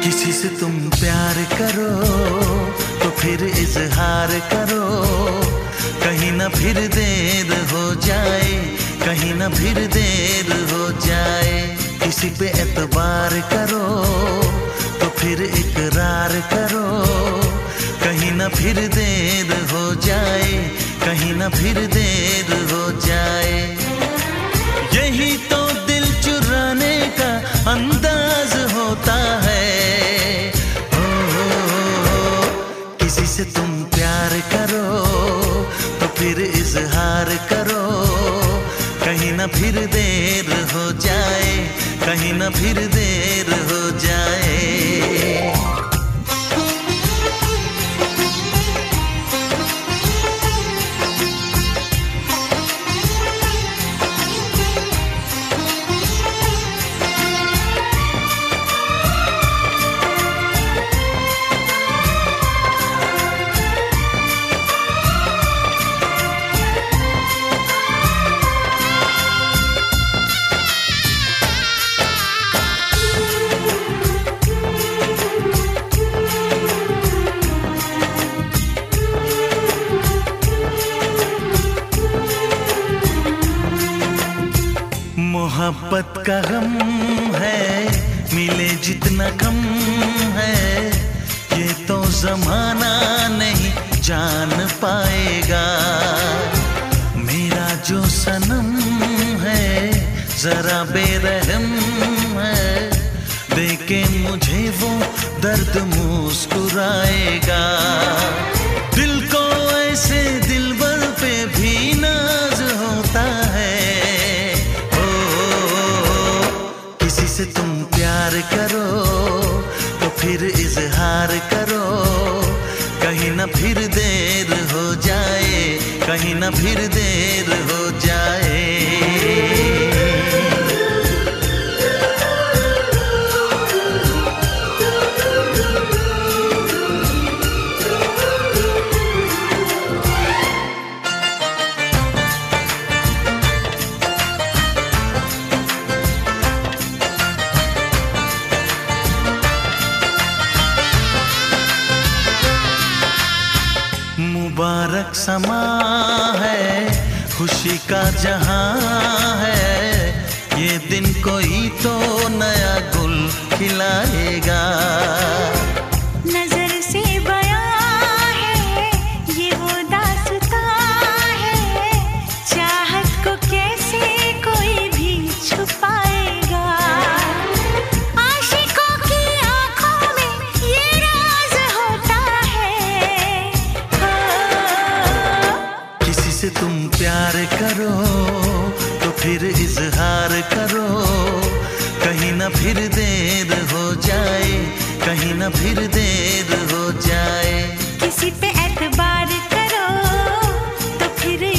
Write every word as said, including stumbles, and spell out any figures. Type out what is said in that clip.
किसी से तुम प्यार करो तो फिर इजहार करो, कहीं ना फिर देर हो जाए, कहीं ना फिर देर हो जाए। किसी पे एतबार करो तो फिर इकरार करो, कहीं ना फिर देर हो जाए, कहीं ना फिर देर हो जाए। यही तो दिल चुराने का अंदाज होता है। ओ, ओ, ओ, किसी से तुम प्यार करो तो फिर इजहार करो, कहीं ना फिर देर हो जाए, कहीं ना फिर देर हो जाए। मोहब्बत का गम है, मिले जितना कम है, ये तो जमाना नहीं जान पाएगा। मेरा जो सनम है जरा बेरहम है, देखे मुझे वो दर्द मुस्कुराएगा। दिल को ऐसे दिलबर पे भी नाज होता है। किसी से तुम प्यार करो तो फिर इजहार करो, कहीं ना फिर देर हो जाए, कहीं ना फिर देर हो जाए। मुबारक समा है, खुशी का जहां है, ये दिन कोई तो नया गुल खिलाएगा। नजर से बयां है ये वो दास्तां है, चाहत को कैसे कोई भी छुपाएगा। आशिकों की आंखों में ये राज होता है। किसी से तुम प्यार करो तो फिर इजहार करो, कहीं ना फिर देर हो जाए, कहीं ना फिर देर हो जाए। किसी पे एतबार करो तो फिर